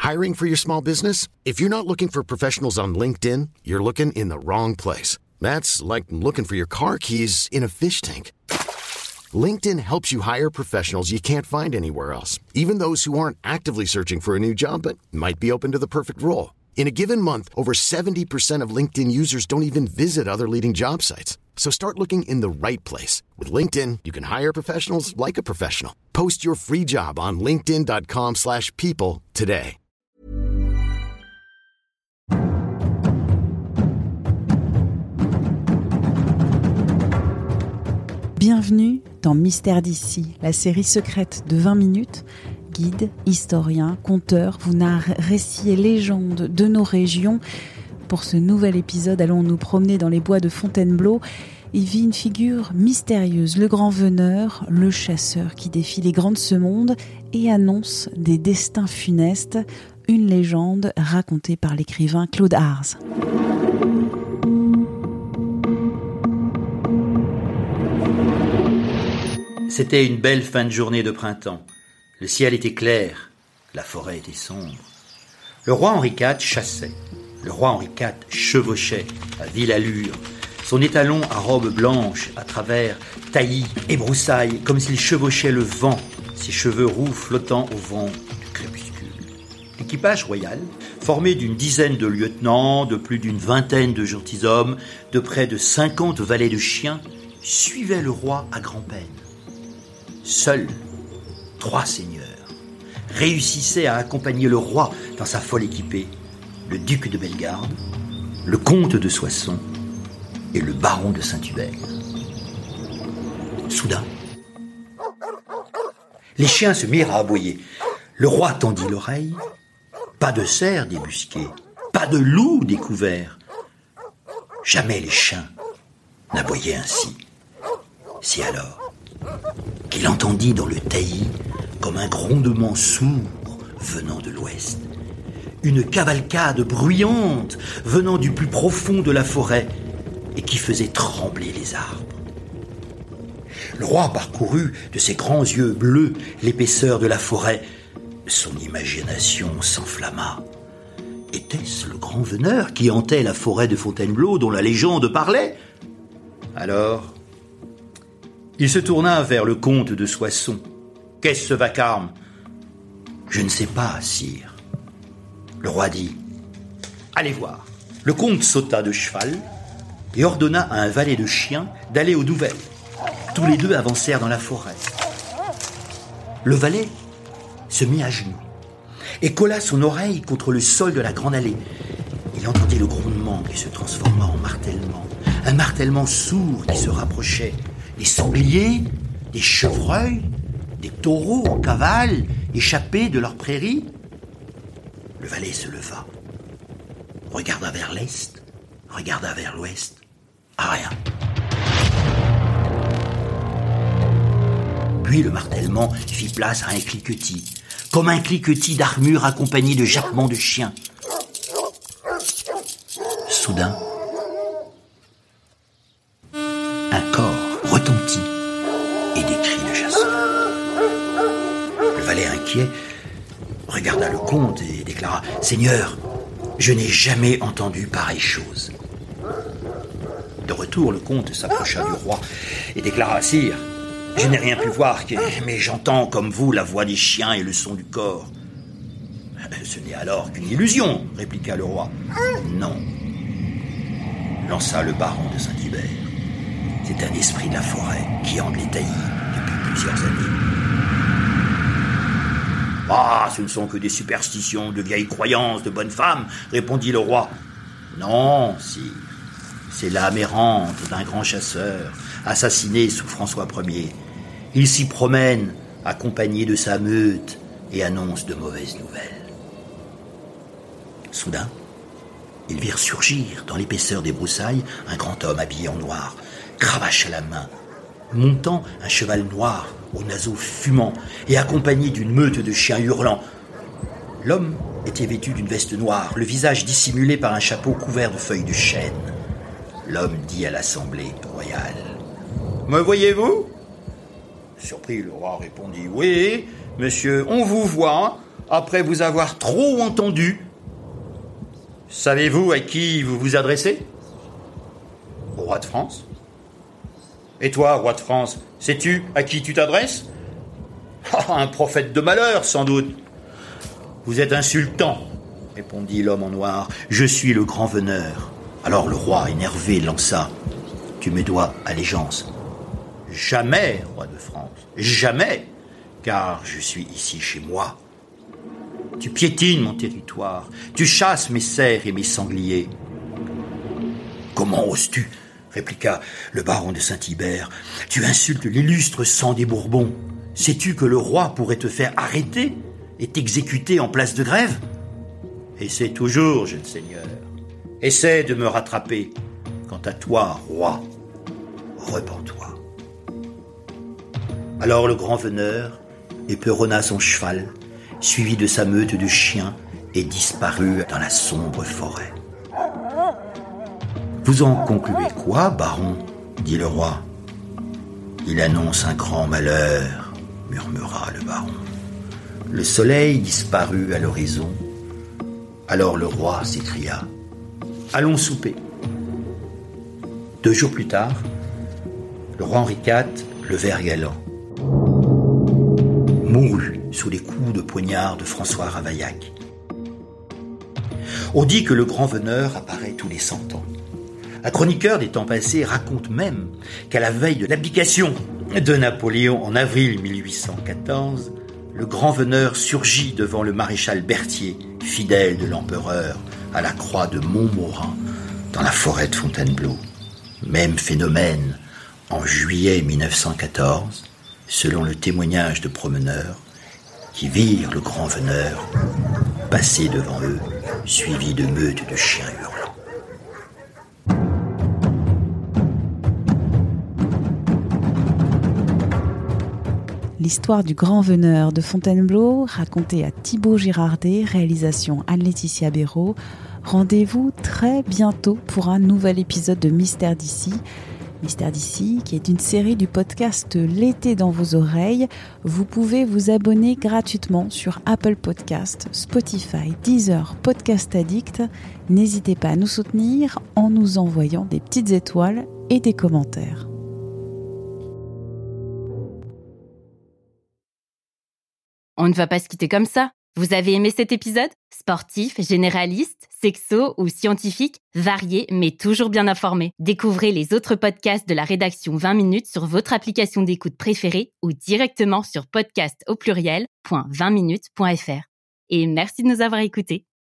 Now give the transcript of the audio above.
Hiring for your small business? If you're not looking for professionals on LinkedIn, you're looking in the wrong place. That's like looking for your car keys in a fish tank. LinkedIn helps you hire professionals you can't find anywhere else, even those who aren't actively searching for a new job but might be open to the perfect role. In a given month, over 70% of LinkedIn users don't even visit other leading job sites. So start looking in the right place. With LinkedIn, you can hire professionals like a professional. Post your free job on linkedin.com/people today. Bienvenue dans Mystère d'ici, la série secrète de 20 minutes. Guides, historiens, conteurs vous narrent récits et légendes de nos régions. Pour ce nouvel épisode, allons nous promener dans les bois de Fontainebleau. Il vit une figure mystérieuse, le grand veneur, le chasseur qui défie les grands de ce monde et annonce des destins funestes. Une légende racontée par l'écrivain Claude Ars. C'était une belle fin de journée de printemps. Le ciel était clair, la forêt était sombre. Le roi Henri IV chassait. Le roi Henri IV chevauchait à vive allure, son étalon à robe blanche à travers taillis et broussailles, comme s'il chevauchait le vent, ses cheveux roux flottant au vent du crépuscule. L'équipage royal, formé d'une dizaine de lieutenants, de plus d'une vingtaine de gentilshommes, de près de 50 valets de chiens, suivait le roi à grand-peine. Seuls 3 seigneurs réussissaient à accompagner le roi dans sa folle équipée, le duc de Bellegarde, le comte de Soissons et le baron de Saint-Hubert. Soudain, les chiens se mirent à aboyer. Le roi tendit l'oreille. Pas de cerf débusqué, pas de loup découvert. Jamais les chiens n'aboyaient ainsi. Si alors qu'il entendit dans le taillis, comme un grondement sourd venant de l'ouest, une cavalcade bruyante venant du plus profond de la forêt et qui faisait trembler les arbres. Le roi parcourut de ses grands yeux bleus l'épaisseur de la forêt. Son imagination s'enflamma. Était-ce le grand veneur qui hantait la forêt de Fontainebleau dont la légende parlait ? Alors, il se tourna vers le comte de Soissons. « Qu'est-ce ce vacarme ?»« Je ne sais pas, sire. » Le roi dit « Allez voir. » Le comte sauta de cheval et ordonna à un valet de chiens d'aller aux nouvelles. Tous les deux avancèrent dans la forêt. Le valet se mit à genoux et colla son oreille contre le sol de la grande allée. Il entendit le grondement qui se transforma en martèlement, un martèlement sourd qui se rapprochait. Des sangliers, des chevreuils, des taureaux en cavale, échappés de leur prairie. Le valet se leva, regarda vers l'est, regarda vers l'ouest. Rien. Puis le martèlement fit place à un cliquetis, comme un cliquetis d'armure accompagné de jappements de chiens. Soudain, un corps retentit et des cris de chasseurs. Le valet inquiet regarda le comte et déclara « Seigneur, je n'ai jamais entendu pareille chose. » De retour, le comte s'approcha du roi et déclara « Sire, je n'ai rien pu voir, mais j'entends comme vous la voix des chiens et le son du corps. »« Ce n'est alors qu'une illusion, » répliqua le roi. « Non, » lança le baron de Saint-Hubert. « C'est un esprit de la forêt qui hante les taillis depuis plusieurs années. »« Ah, ce ne sont que des superstitions, de vieilles croyances, de bonnes femmes, » répondit le roi. « Non, sire, c'est l'âme errante d'un grand chasseur, assassiné sous François Ier. Il s'y promène, accompagné de sa meute, et annonce de mauvaises nouvelles. » Soudain, ils virent surgir dans l'épaisseur des broussailles un grand homme habillé en noir, cravache à la main, montant un cheval noir aux naseaux fumants et accompagné d'une meute de chiens hurlants. L'homme était vêtu d'une veste noire, le visage dissimulé par un chapeau couvert de feuilles de chêne. L'homme dit à l'assemblée royale : « Me voyez-vous » Surpris, le roi répondit : « Oui, monsieur, on vous voit. après vous avoir trop entendu. Savez-vous à qui vous vous adressez ? Au roi de France ? Et toi, roi de France, sais-tu à qui tu t'adresses ? Un prophète de malheur, sans doute. Vous êtes insultant, répondit l'homme en noir. Je suis le grand veneur. Alors le roi, énervé, lança. Tu me dois allégeance. Jamais, roi de France, jamais, car je suis ici chez moi. Tu piétines mon territoire, tu chasses mes cerfs et mes sangliers. Comment oses-tu ? Répliqua le baron de Saint-Hibert. Tu insultes l'illustre sang des Bourbons. Sais-tu que le roi pourrait te faire arrêter et t'exécuter en place de grève ? Essaie toujours, jeune seigneur. Essaie de me rattraper. Quant à toi, roi, repens-toi. Alors le grand veneur éperonna son cheval, suivi de sa meute de chiens, et disparut dans la sombre forêt. « Vous en concluez quoi, baron ? dit le roi. « Il annonce un grand malheur, murmura le baron. Le soleil disparut à l'horizon. Alors le roi s'écria « Allons souper !» 2 jours plus tard, le roi Henri IV, le vert galant, mourut sous les coups de poignard de François Ravaillac. On dit que le grand veneur apparaît tous les 100 ans. Un chroniqueur des temps passés raconte même qu'à la veille de l'abdication de Napoléon en avril 1814, le grand veneur surgit devant le maréchal Berthier, fidèle de l'empereur, à la croix de Montmorin, dans la forêt de Fontainebleau. Même phénomène en juillet 1914, selon le témoignage de promeneurs qui virent le grand veneur passer devant eux, suivi de meutes de chiens hurlants. L'histoire du grand veneur de Fontainebleau, racontée à Thibaut Girardet, réalisation Anne-Laetitia Béraud. Rendez-vous très bientôt pour un nouvel épisode de Mystère d'ici. Mystère d'ici, qui est une série du podcast L'été dans vos oreilles. Vous pouvez vous abonner gratuitement sur Apple Podcasts, Spotify, Deezer, Podcast Addict. N'hésitez pas à nous soutenir en nous envoyant des petites étoiles et des commentaires. On ne va pas se quitter comme ça. Vous avez aimé cet épisode ? Sportif, généraliste, sexo ou scientifique, varié mais toujours bien informé. Découvrez les autres podcasts de la rédaction 20 minutes sur votre application d'écoute préférée ou directement sur podcast@20minutes.fr. Et merci de nous avoir écoutés.